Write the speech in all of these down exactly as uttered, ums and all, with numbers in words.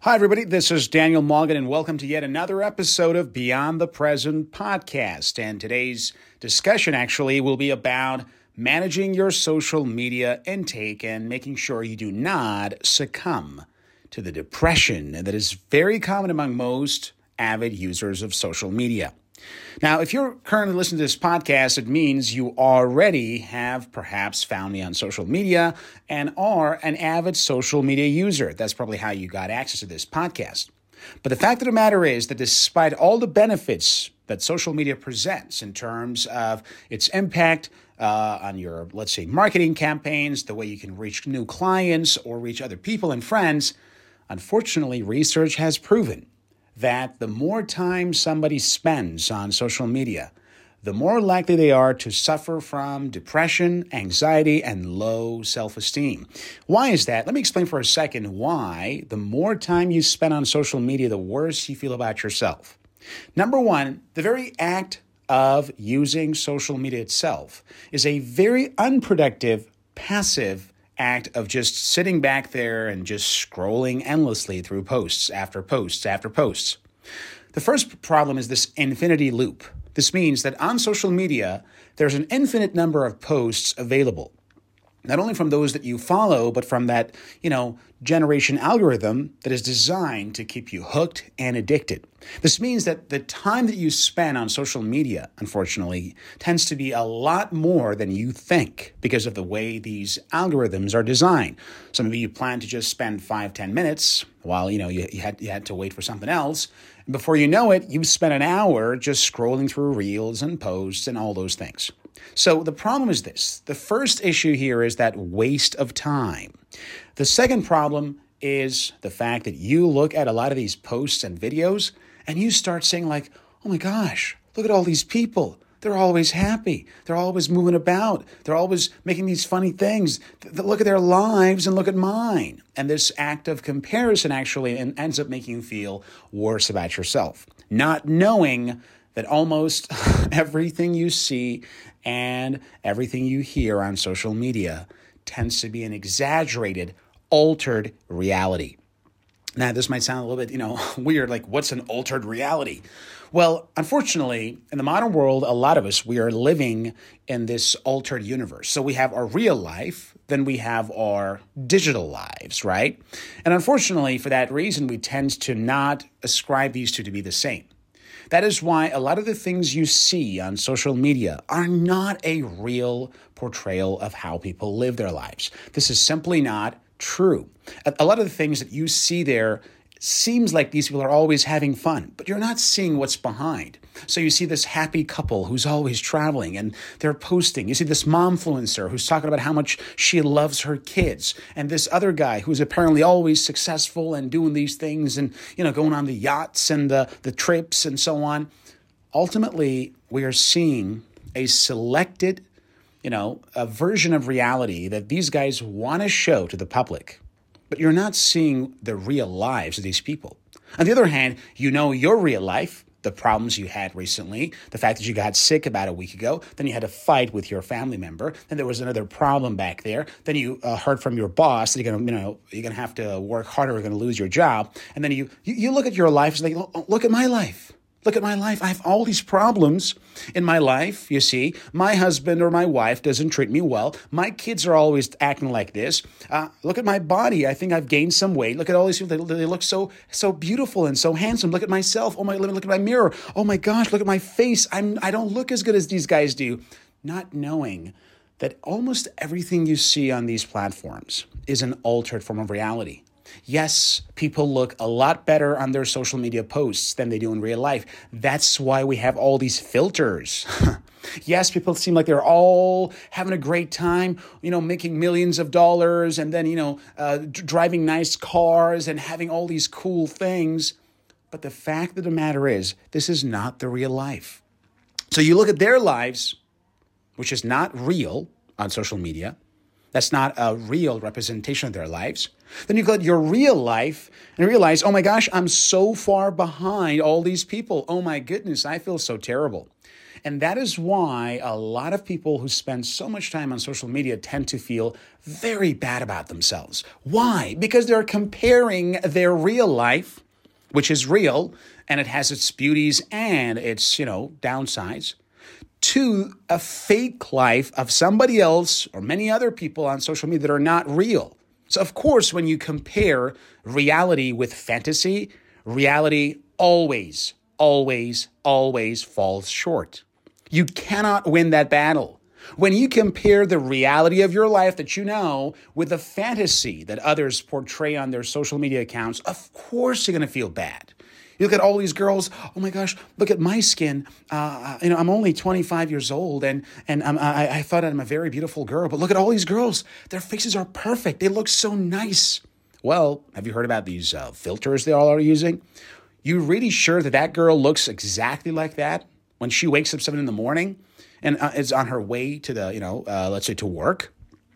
Hi, everybody. This is Daniel Morgan, and welcome to yet another episode of Beyond the Present podcast. And today's discussion actually will be about managing your social media intake and making sure you do not succumb to the depression that is very common among most avid users of social media. Now, if you're currently listening to this podcast, it means you already have perhaps found me on social media and are an avid social media user. That's probably how you got access to this podcast. But the fact of the matter is that despite all the benefits that social media presents in terms of its impact uh, on your, let's say, marketing campaigns, the way you can reach new clients or reach other people and friends, unfortunately, research has proven that the more time somebody spends on social media, the more likely they are to suffer from depression, anxiety, and low self-esteem. Why is that? Let me explain for a second why the more time you spend on social media, the worse you feel about yourself. Number one, the very act of using social media itself is a very unproductive, passive act of just sitting back there and just scrolling endlessly through posts after posts after posts. The first problem is this infinity loop. This means that on social media, there's an infinite number of posts available, not only from those that you follow, but from that, you know, generation algorithm that is designed to keep you hooked and addicted. This means that the time that you spend on social media, unfortunately, tends to be a lot more than you think because of the way these algorithms are designed. Some of you plan to just spend five, ten minutes while, you know, you, you, had, you had to wait for something else. And before you know it, you've spent an hour just scrolling through reels and posts and all those things. So the problem is this. The first issue here is that waste of time. The second problem is the fact that you look at a lot of these posts and videos and you start saying like, oh my gosh, look at all these people. They're always happy. They're always moving about. They're always making these funny things. Look at their lives and look at mine. And this act of comparison actually ends up making you feel worse about yourself, not knowing that almost everything you see and everything you hear on social media tends to be an exaggerated, altered reality. Now, this might sound a little bit, you know, weird, like what's an altered reality? Well, unfortunately, in the modern world, a lot of us, we are living in this altered universe. So we have our real life, then we have our digital lives, right? And unfortunately, for that reason, we tend to not ascribe these two to be the same. That is why a lot of the things you see on social media are not a real portrayal of how people live their lives. This is simply not true. A lot of the things that you see there seems like these people are always having fun, but you're not seeing what's behind. So you see this happy couple who's always traveling and they're posting. You see this momfluencer who's talking about how much she loves her kids. And this other guy who's apparently always successful and doing these things and, you know, going on the yachts and the, the trips and so on. Ultimately, we are seeing a selected, you know, a version of reality that these guys want to show to the public. But you're not seeing the real lives of these people. On the other hand, you know your real life, the problems you had recently, the fact that you got sick about a week ago, then you had a fight with your family member, then there was another problem back there, then you uh, heard from your boss that you're gonna, you know, you're gonna have to work harder, you're gonna lose your job, and then you you, you look at your life and like, look at my life. Look at my life. I have all these problems in my life, you see. My husband or my wife doesn't treat me well. My kids are always acting like this. Uh, look at my body. I think I've gained some weight. Look at all these people. They, they look so so beautiful and so handsome. Look at myself. Oh, my, let me look at my mirror. Oh, my gosh, look at my face. I'm, I don't look as good as these guys do. Not knowing that almost everything you see on these platforms is an altered form of reality. Yes, people look a lot better on their social media posts than they do in real life. That's why we have all these filters. Yes, people seem like they're all having a great time, you know, making millions of dollars and then, you know, uh, d- driving nice cars and having all these cool things. But the fact of the matter is, this is not the real life. So you look at their lives, which is not real on social media. That's not a real representation of their lives. Then you go at your real life and realize, oh my gosh, I'm so far behind all these people. Oh my goodness, I feel so terrible. And that is why a lot of people who spend so much time on social media tend to feel very bad about themselves. Why? Because they're comparing their real life, which is real, and it has its beauties and its, you know, downsides, to a fake life of somebody else or many other people on social media that are not real. So, of course, when you compare reality with fantasy, reality always, always, always falls short. You cannot win that battle. When you compare the reality of your life that you know with the fantasy that others portray on their social media accounts, of course you're going to feel bad. You look at all these girls, oh my gosh, look at my skin. Uh, you know, I'm only twenty-five years old and, and I'm, I, I thought I'm a very beautiful girl, but look at all these girls. Their faces are perfect. They look so nice. Well, have you heard about these uh, filters they all are using? You really sure that that girl looks exactly like that when she wakes up seven in the morning and uh, is on her way to the, you know, uh, let's say to work?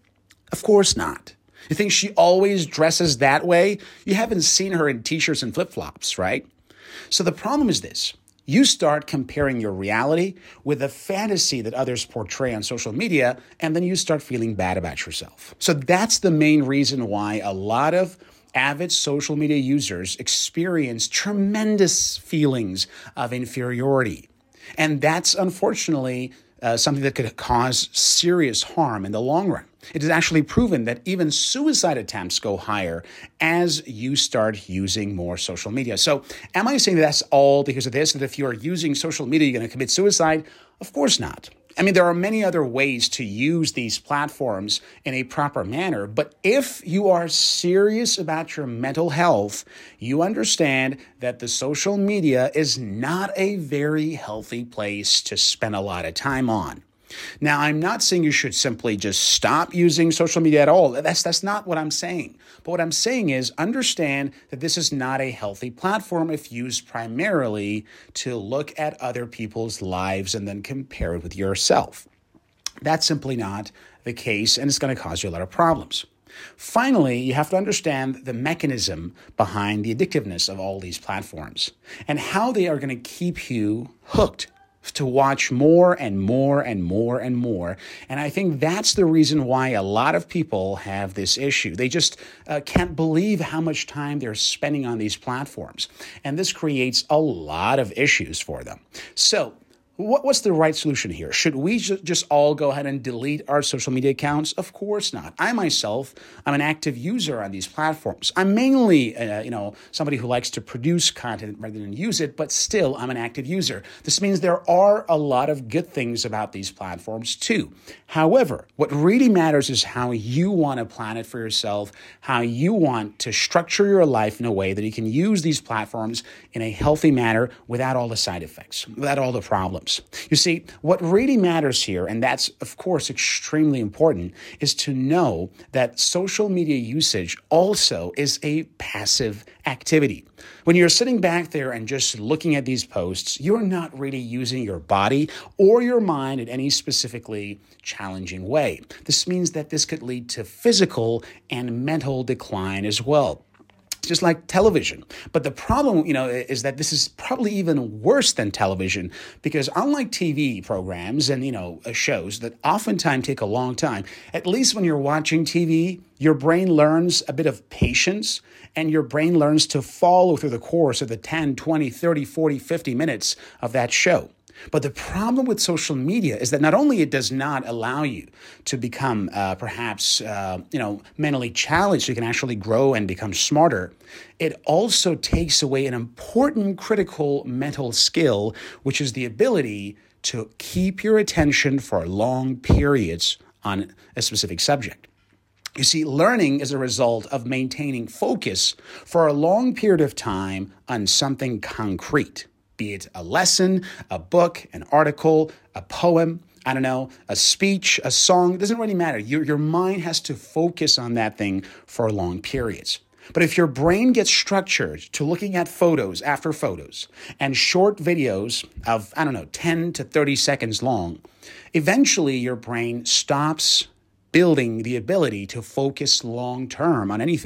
Of course not. You think she always dresses that way? You haven't seen her in t-shirts and flip-flops, right? So the problem is this. You start comparing your reality with the fantasy that others portray on social media, and then you start feeling bad about yourself. So that's the main reason why a lot of avid social media users experience tremendous feelings of inferiority. And that's unfortunately uh, something that could cause serious harm in the long run. It is actually proven that even suicide attempts go higher as you start using more social media. So am I saying that that's all because of this, that if you're using social media, you're going to commit suicide? Of course not. I mean, there are many other ways to use these platforms in a proper manner, but if you are serious about your mental health, you understand that the social media is not a very healthy place to spend a lot of time on. Now, I'm not saying you should simply just stop using social media at all. That's that's not what I'm saying. But what I'm saying is understand that this is not a healthy platform if used primarily to look at other people's lives and then compare it with yourself. That's simply not the case, and it's going to cause you a lot of problems. Finally, you have to understand the mechanism behind the addictiveness of all these platforms and how they are going to keep you hooked to watch more and more and more and more. And I think that's the reason why a lot of people have this issue. They just uh, can't believe how much time they're spending on these platforms. And this creates a lot of issues for them. So What, what's the right solution here? Should we ju- just all go ahead and delete our social media accounts? Of course not. I myself, I'm an active user on these platforms. I'm mainly, uh, you know, somebody who likes to produce content rather than use it, but still I'm an active user. This means there are a lot of good things about these platforms too. However, what really matters is how you want to plan it for yourself, how you want to structure your life in a way that you can use these platforms in a healthy manner without all the side effects, without all the problems. You see, what really matters here, and that's, of course, extremely important, is to know that social media usage also is a passive activity. When you're sitting back there and just looking at these posts, you're not really using your body or your mind in any specifically challenging way. This means that this could lead to physical and mental decline as well. Just like television. But the problem, you know, is that this is probably even worse than television because unlike T V programs and, you know, shows that oftentimes take a long time, at least when you're watching T V, your brain learns a bit of patience and your brain learns to follow through the course of the ten, twenty, thirty, forty, fifty minutes of that show. But the problem with social media is that not only it does not allow you to become uh, perhaps, uh, you know, mentally challenged, so you can actually grow and become smarter, it also takes away an important critical mental skill, which is the ability to keep your attention for long periods on a specific subject. You see, learning is a result of maintaining focus for a long period of time on something concrete. Be it a lesson, a book, an article, a poem, I don't know, a speech, a song, it doesn't really matter. Your, your mind has to focus on that thing for long periods. But if your brain gets structured to looking at photos after photos and short videos of, I don't know, ten to thirty seconds long, eventually your brain stops building the ability to focus long term on anything.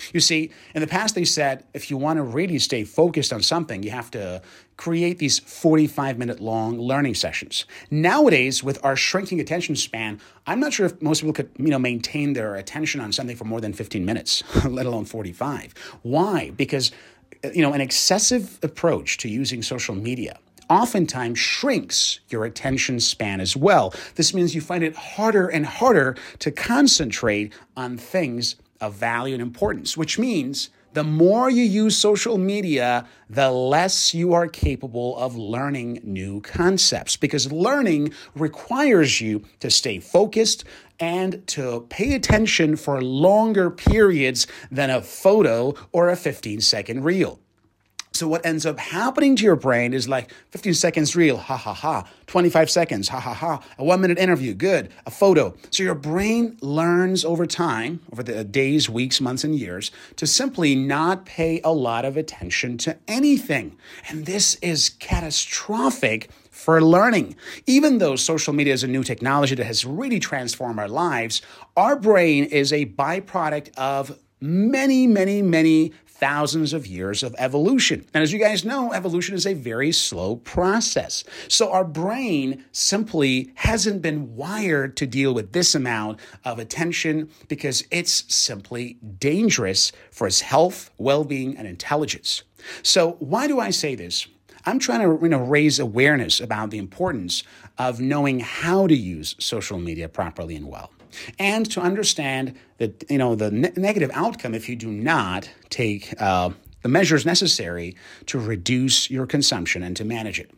You see, in the past, they said if you want to really stay focused on something, you have to create these forty-five minute long learning sessions. Nowadays, with our shrinking attention span, I'm not sure if most people could, you know, maintain their attention on something for more than fifteen minutes, let alone forty-five. Why? Because, you know, an excessive approach to using social media oftentimes shrinks your attention span as well. This means you find it harder and harder to concentrate on things of value and importance, which means the more you use social media, the less you are capable of learning new concepts, because learning requires you to stay focused and to pay attention for longer periods than a photo or a fifteen second reel. So what ends up happening to your brain is like fifteen seconds reel, ha ha ha, twenty-five seconds, ha ha ha, a one minute interview, good, a photo. So your brain learns over time, over the days, weeks, months, and years, to simply not pay a lot of attention to anything. And this is catastrophic for learning. Even though social media is a new technology that has really transformed our lives, our brain is a byproduct of many, many, many thousands of years of evolution. And as you guys know, evolution is a very slow process. So our brain simply hasn't been wired to deal with this amount of attention because it's simply dangerous for its health, well-being, and intelligence. So why do I say this? I'm trying to, you know, raise awareness about the importance of knowing how to use social media properly and well, and to understand that, you know, the ne- negative outcome if you do not take uh, the measures necessary to reduce your consumption and to manage it.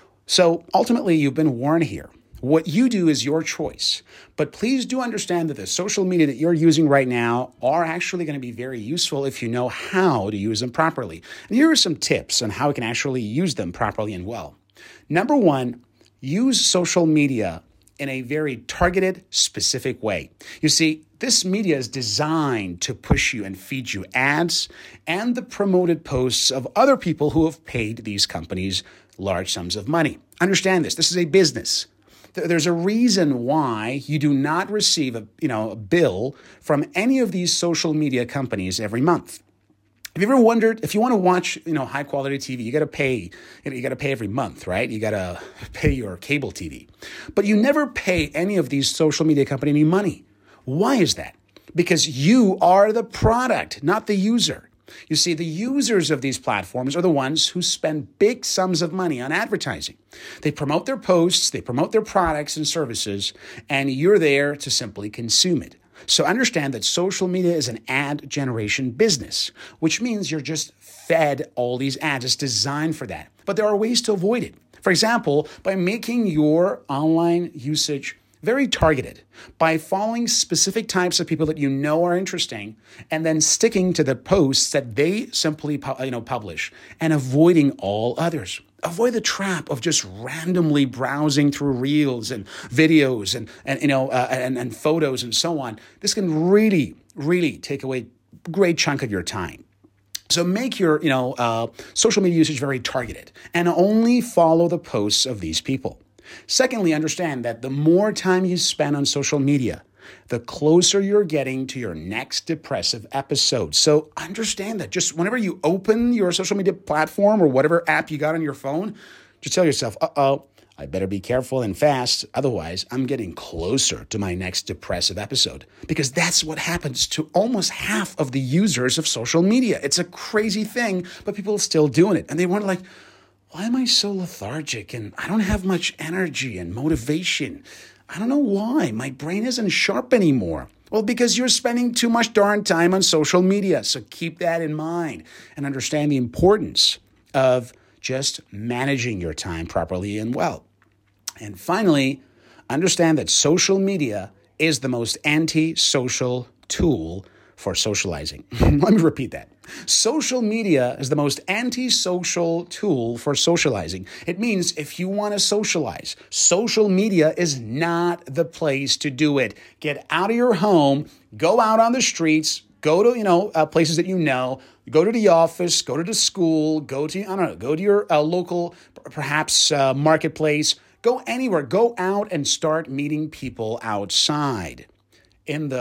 So ultimately, you've been warned here. What you do is your choice. But please do understand that the social media that you're using right now are actually going to be very useful if you know how to use them properly. And here are some tips on how you can actually use them properly and well. Number one, use social media in a very targeted, specific way. You see, this media is designed to push you and feed you ads and the promoted posts of other people who have paid these companies large sums of money. Understand this. This is a business. There's a reason why you do not receive a, you know, a bill from any of these social media companies every month. Have you ever wondered if you want to watch, you know, high quality T V, you got to pay, you, know, you got to pay every month, right? You got to pay your cable T V, but you never pay any of these social media companies any money. Why is that? Because you are the product, not the user. You see, the users of these platforms are the ones who spend big sums of money on advertising. They promote their posts, they promote their products and services, and you're there to simply consume it. So understand that social media is an ad generation business, which means you're just fed all these ads. It's designed for that. But there are ways to avoid it. For example, by making your online usage very targeted, by following specific types of people that you know are interesting, and then sticking to the posts that they simply you know, publish, and avoiding all others. Avoid the trap of just randomly browsing through reels and videos and, and you know uh, and, and photos and so on. This can really, really take away a great chunk of your time. So make your you know uh, social media usage very targeted and only follow the posts of these people. Secondly, understand that the more time you spend on social media, the closer you're getting to your next depressive episode. So understand that just whenever you open your social media platform or whatever app you got on your phone, just tell yourself, uh-oh, I better be careful and fast. Otherwise, I'm getting closer to my next depressive episode. Because that's what happens to almost half of the users of social media. It's a crazy thing, but people are still doing it. And they wonder like, why am I so lethargic and I don't have much energy and motivation? I don't know why. My brain isn't sharp anymore. Well, because you're spending too much darn time on social media. So keep that in mind and understand the importance of just managing your time properly and well. And finally, understand that social media is the most anti-social tool for socializing. Let me repeat that. Social media is the most anti-social tool for socializing. It means if you want to socialize, social media is not the place to do it. Get out of your home, go out on the streets, go to, you know, uh, places that you know, go to the office, go to the school, go to, I don't know, go to your uh, local, perhaps uh, marketplace, go anywhere, go out and start meeting people outside. In the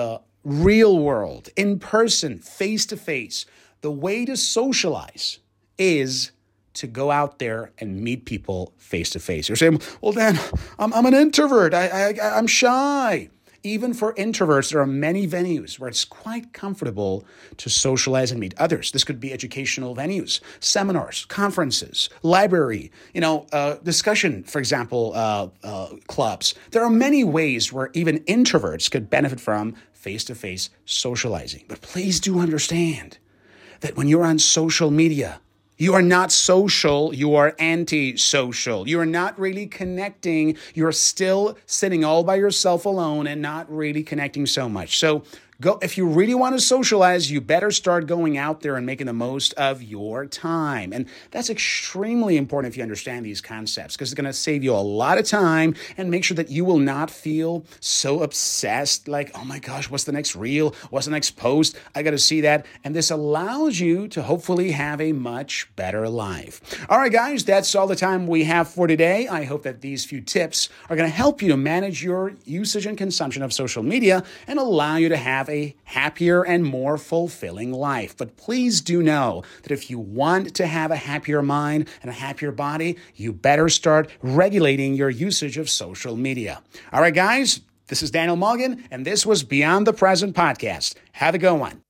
real world, in person, face to face, the way to socialize is to go out there and meet people face to face. You're saying, well, Dan, I'm, I'm an introvert. I, I, I'm shy. Even for introverts, there are many venues where it's quite comfortable to socialize and meet others. This could be educational venues, seminars, conferences, library, you know, uh, discussion, for example, uh, uh, clubs. There are many ways where even introverts could benefit from face-to-face socializing. But please do understand that when you're on social media, you are not social, you are anti-social. You are not really connecting. You're still sitting all by yourself alone and not really connecting so much. So go, if you really want to socialize, you better start going out there and making the most of your time. And that's extremely important if you understand these concepts, because it's going to save you a lot of time and make sure that you will not feel so obsessed, like, oh my gosh, what's the next reel? What's the next post? I got to see that. And this allows you to hopefully have a much better life. All right, guys, that's all the time we have for today. I hope that these few tips are going to help you to manage your usage and consumption of social media and allow you to have a happier and more fulfilling life. But please do know that if you want to have a happier mind and a happier body, you better start regulating your usage of social media. All right, guys, this is Daniel Mulligan, and this was Beyond the Present Podcast. Have a good one.